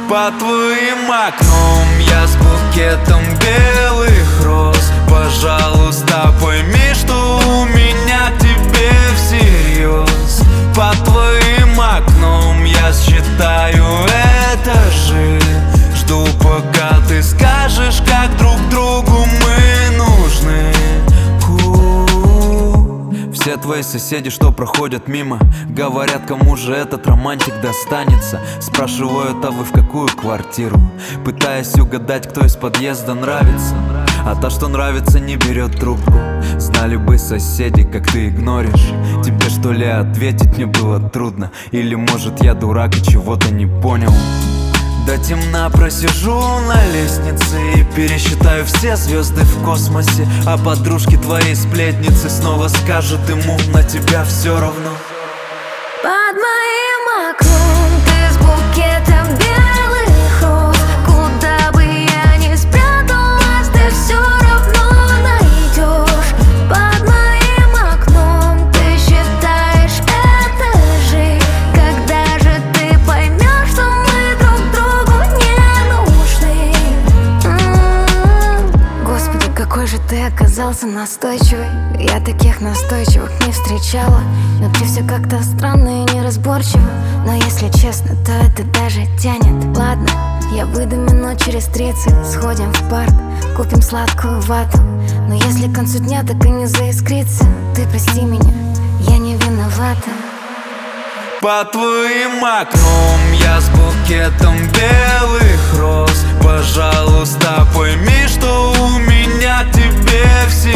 Под твоим окном я с букетом белых роз. Пожалуйста, пойми, что у меня к тебе всерьез. Под твоим окном я считаю этажи. Жду, пока ты скажешь, как друг другу мы нужны. Все твои соседи, что проходят мимо, говорят, кому же этот романтик достанется. Спрашивают, а вы в какую квартиру? Пытаясь угадать, кто из подъезда нравится. А та, что нравится, не берет трубку. Знали бы соседи, как ты игноришь. Тебе что ли ответить мне было трудно? Или может я дурак и чего-то не понял? До темна просижу на лестнице и пересчитаю все звезды в космосе. А подружки твоей сплетницы снова скажут ему: на тебя все равно. Под моим окном ты с букетом белых роз. Куда бы я ни спряталась, ты все равно найдешь. Под моим окном ты считаешь этажи. Когда же ты поймешь, что мы друг другу не нужны? Господи, какой же ты оказался настойчивый. Я таких настойчивых не встречала. Внутри все как-то странно и неразборчиво. Но если честно, то это даже тянет. Ладно, я выйду минут через 30. Сходим в парк, купим сладкую вату. Но если к концу дня так и не заискрится, ты прости меня, я не виновата. Под твоим окном я с букетом белых роз. Пожалуйста, пойми, что у меня к тебе все